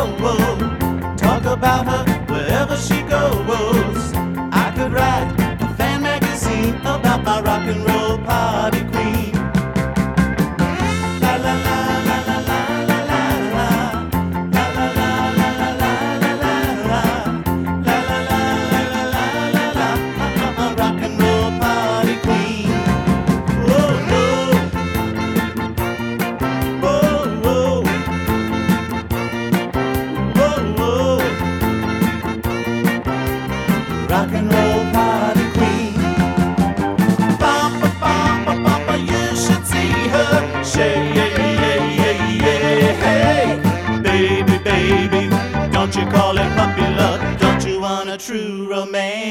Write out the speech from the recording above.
Talk about her wherever she goes. I could write a fan magazine about my rock and roll party queen. La la la la la la la la la. La la la la la la la la la. La la la la la la la. My rock and roll party queen. Oh no. Oh oh. Rock and roll party queen. Bumpa, bumpa, bumpa, you should see her. Shake, hey, baby, baby, don't you call it puppy love? Don't you want a true romance?